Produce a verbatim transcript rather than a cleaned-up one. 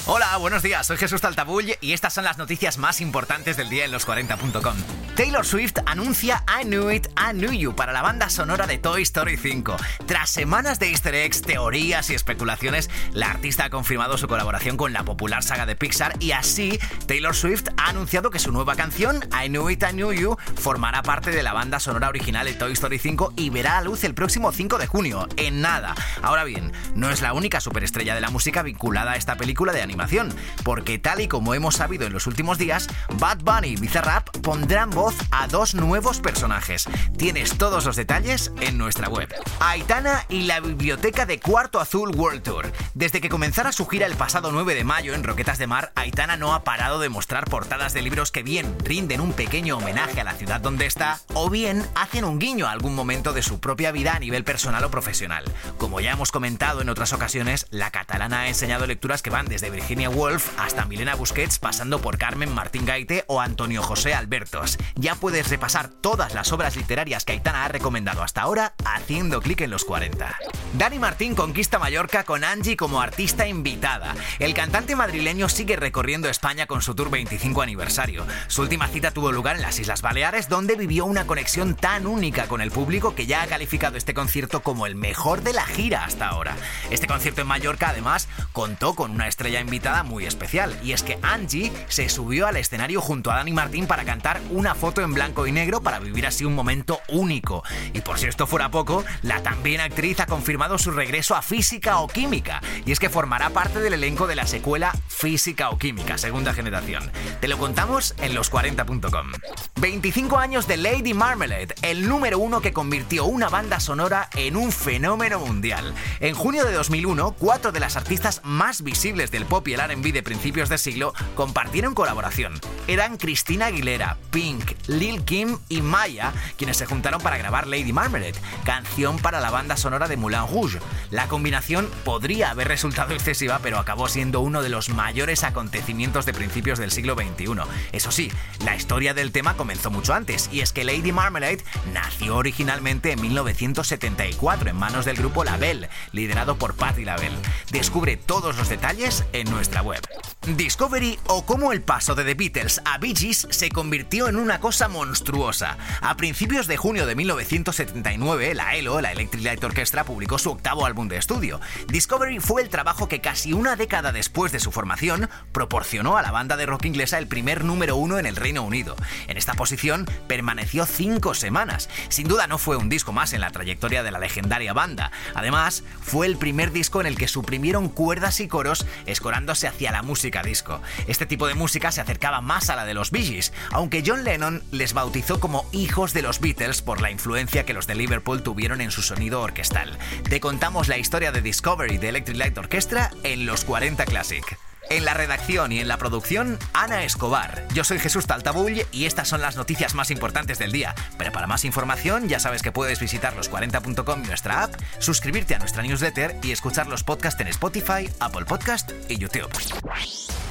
Hola, buenos días, soy Jesús Taltabull y estas son las noticias más importantes del día en los cuarenta punto com. Taylor Swift anuncia I Knew It, I Knew You para la banda sonora de Toy Story cinco. Tras semanas de easter eggs, teorías y especulaciones, la artista ha confirmado su colaboración con la popular saga de Pixar y así Taylor Swift ha anunciado que su nueva canción, I Knew It, I Knew You, formará parte de la banda sonora original de Toy Story cinco y verá a luz el próximo cinco de junio, en nada. Ahora bien, no es la única superestrella de la música vinculada a esta película de animación. Porque tal y como hemos sabido en los últimos días, Bad Bunny y Bizarrap pondrán voz a dos nuevos personajes. Tienes todos los detalles en nuestra web. Aitana y la biblioteca de Cuarto Azul World Tour. Desde que comenzara su gira el pasado nueve de mayo en Roquetas de Mar, Aitana no ha parado de mostrar portadas de libros que bien rinden un pequeño homenaje a la ciudad donde está, o bien hacen un guiño a algún momento de su propia vida a nivel personal o profesional. Como ya hemos comentado en otras ocasiones, la catalana ha enseñado lecturas que van desde Virginia Woolf hasta Milena Busquets, pasando por Carmen Martín Gaite o Antonio José Albertos. Ya puedes repasar todas las obras literarias que Aitana ha recomendado hasta ahora haciendo clic en los cuarenta. Dani Martín conquista Mallorca con Angie como artista invitada. El cantante madrileño sigue recorriendo España con su tour veinticinco aniversario. Su última cita tuvo lugar en las Islas Baleares, donde vivió una conexión tan única con el público que ya ha calificado este concierto como el mejor de la gira hasta ahora. Este concierto en Mallorca, además, contó con una estrella invitada muy especial, y es que Angie se subió al escenario junto a Dani Martín para cantar una foto en blanco y negro para vivir así un momento único. Y por si esto fuera poco, la también actriz ha confirmado su regreso a Física o Química, y es que formará parte del elenco de la secuela Física o Química, segunda generación. Te lo contamos en los cuarenta punto com. veinticinco años de Lady Marmalade, el número uno que convirtió una banda sonora en un fenómeno mundial. En junio de dos mil uno, cuatro de las artistas más visibles del pop y el R and B de principios de siglo compartieron colaboración. Eran Christina Aguilera, Pink, Lil Kim y Maya quienes se juntaron para grabar Lady Marmalade, canción para la banda sonora de Moulin Rouge. La combinación podría haber resultado excesiva, pero acabó siendo uno de los mayores acontecimientos de principios del siglo veintiuno. Eso sí, la historia del tema comenzó mucho antes, y es que Lady Marmalade nació originalmente en mil novecientos setenta y cuatro en manos del grupo Label, liderado por Patti LaBelle. Descubre todos los detalles en nuestra web. Discovery, o cómo el paso de The Beatles a Bee Gees se convirtió en una cosa monstruosa. A principios de junio de mil novecientos setenta y nueve, la E L O, la Electric Light Orchestra, publicó su octavo álbum de estudio. Discovery fue el trabajo que casi una década después de su formación proporcionó a la banda de rock inglesa el primer número uno en el Reino Unido. En esta posición permaneció cinco semanas. Sin duda no fue un disco más en la trayectoria de la legendaria banda. Además, fue el primer disco en el que suprimieron cuerdas y coros escorándose hacia la música disco. Este tipo de música se acercaba más a la de los Bee Gees, aunque John Lennon les bautizó como hijos de los Beatles por la influencia que los de Liverpool tuvieron en su sonido orquestal. Te contamos la historia de Discovery de Electric Light Orchestra en los cuarenta Classic. En la redacción y en la producción, Ana Escobar. Yo soy Jesús Taltabull y estas son las noticias más importantes del día. Pero para más información ya sabes que puedes visitar los cuarenta punto com y nuestra app, suscribirte a nuestra newsletter y escuchar los podcasts en Spotify, Apple Podcast y YouTube.